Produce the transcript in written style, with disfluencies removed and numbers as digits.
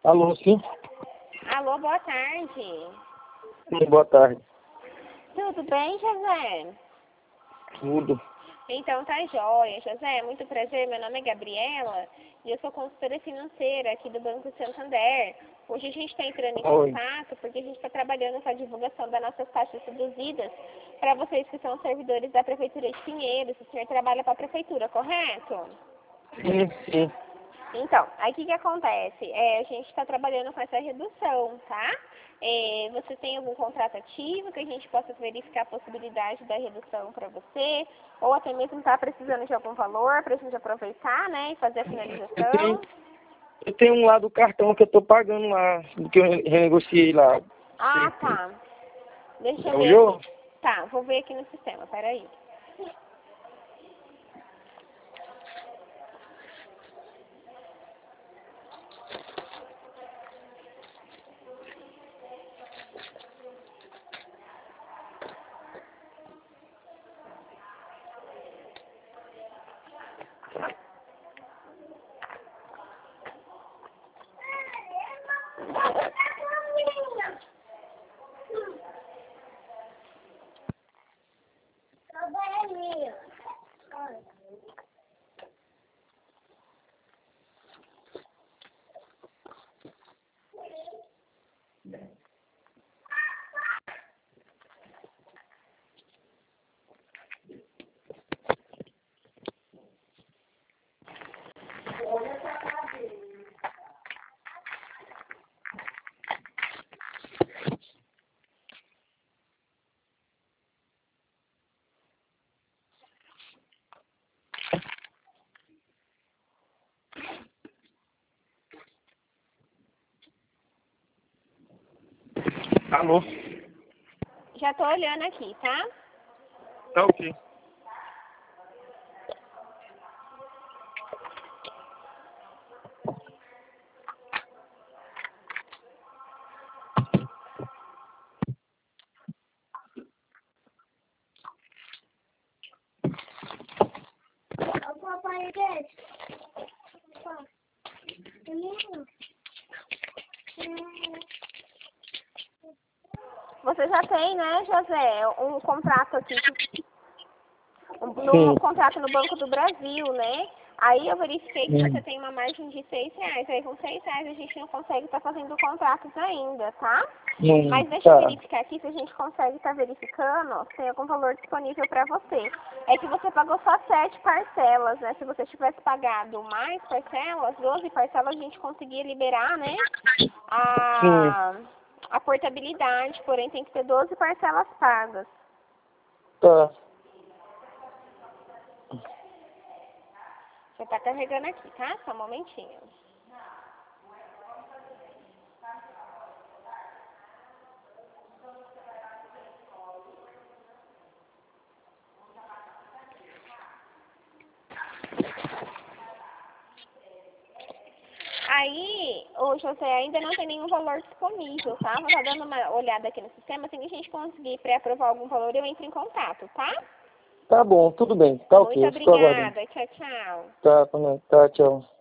Alô, sim? Alô, boa tarde. Sim, boa tarde. Tudo bem, José? Tudo. Então tá jóia. José, muito prazer. Meu nome é Gabriela e eu sou consultora financeira aqui do Banco Santander. Hoje a gente está entrando em Oi. contato porque a gente está trabalhando com a divulgação das nossas taxas reduzidas para vocês que são servidores da Prefeitura de Pinheiros. O senhor trabalha para a Prefeitura, correto? Sim, sim. Então, aí o que acontece? A gente está trabalhando com essa redução, tá? Você tem algum contrato ativo que a gente possa verificar a possibilidade da redução para você? Ou até mesmo está precisando de algum valor para a gente aproveitar, né? E fazer a finalização? Eu tenho um lá do cartão que eu tô pagando lá, do que eu renegociei lá. Ah, tá. Deixa eu ver Olhou? aqui. Tá, vou ver aqui no sistema, peraí. Alô? Já tô olhando aqui, tá? Tá ok. Você já tem, né, José, um contrato aqui, Sim. contrato no Banco do Brasil, né? Aí eu verifiquei que você tem uma margem de R$ 6. Aí com R$ 6 a gente não consegue estar fazendo contratos ainda, tá? Mas deixa eu Tá. verificar aqui se a gente consegue estar verificando se tem algum valor disponível para você. É que você pagou só 7 parcelas, né? Se você tivesse pagado mais parcelas, 12 parcelas, a gente conseguia liberar, né? A portabilidade, porém tem que ter 12 parcelas pagas. Tá. Você tá carregando aqui, tá? Só um momentinho. Aí, ô José, ainda não tem nenhum valor disponível, tá? Vou estar dando uma olhada aqui no sistema. Assim que a gente conseguir pré-aprovar algum valor, eu entro em contato, tá? Tá bom, tudo bem. Tá ok, Muito eu estou aguardando. obrigada. Tchau, tchau. Tá, também. Tá, tchau.